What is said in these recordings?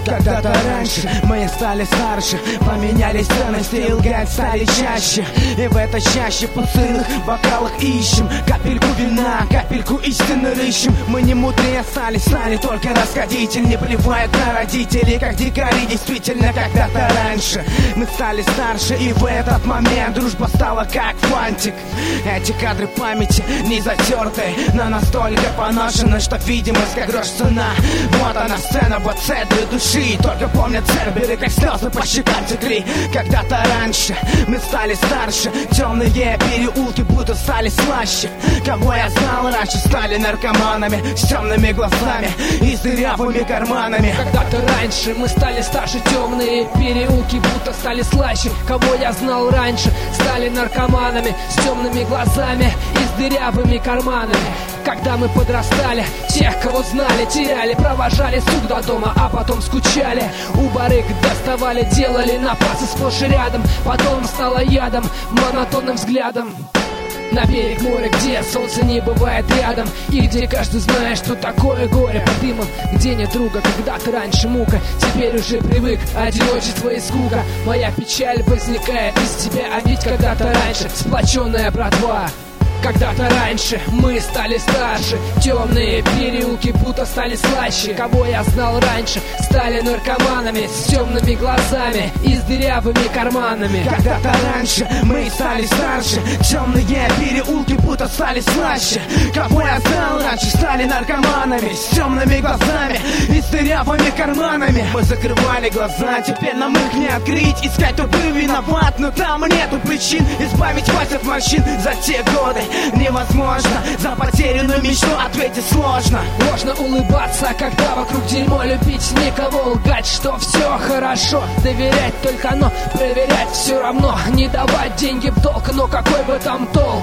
Когда-то раньше мы стали старше, поменялись ценности и лгать стали чаще. И в этой чаще пустынных бокалах ищем капельку вина, капельку истины рыщем. Мы не мудрее стали только расходитель. Не плевают на родителей, как дикари. Действительно, когда-то раньше мы стали старше, и в этот момент дружба стала как фантик. Эти кадры памяти не затертые, но настолько поношены, что видимость как грош цена. Вот она сцена, вот центре души. Только помнят церберы, как слезы по щекам текли. Когда-то раньше мы стали старше, темные переулки будто стали слаще. Кого я знал раньше, стали наркоманами с темными глазами и с дырявыми карманами. Когда-то раньше мы стали старше, темные переулки будто стали слаще. Кого я знал раньше, стали наркоманами с темными глазами и с дырявыми карманами. Когда мы подрастали, тех, кого знали, теряли, провожали сук до дома, а потом скучали. У барыг доставали, делали напасы сплошь и рядом. Потом стало ядом, монотонным взглядом. На берег моря, где солнце не бывает рядом, и где каждый знает, что такое горе под дымом. Где нет друга, когда-то раньше мука, теперь уже привык, одиночество и скука. Моя печаль возникает из тебя, а ведь когда-то раньше сплоченная братва. Когда-то раньше мы стали старше, темные переулки будто стали слаще. Кого я знал раньше, стали наркоманами с темными глазами и с дырявыми карманами. Когда-то раньше мы стали старше, темные переулки будто стали слаще. Кого я знал раньше, стали наркоманами с темными глазами и с дырявыми карманами. Мы закрывали глаза, теперь нам их не открыть. Искать, кто был виноват, но там нету причин. Избавить вас от морщин за те годы невозможно, за потерянную мечту ответить сложно. Можно улыбаться, когда вокруг дерьмо, любить никого, лгать, что все хорошо, доверять только, но проверять все равно, не давать деньги в долг, но какой бы там толк?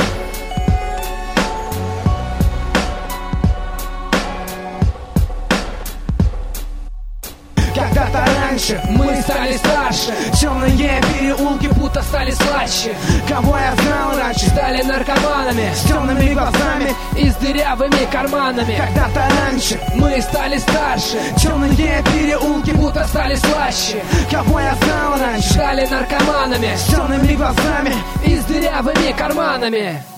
Когда-то раньше мы стали старше, темные переулки будто стали слаще. Кого я знал раньше, стали наркоманами с темными глазами и с дырявыми карманами. Когда-то раньше мы стали старше, темные переулки будто стали слаще. Кого я знал раньше, стали наркоманами с темными глазами и с дырявыми карманами.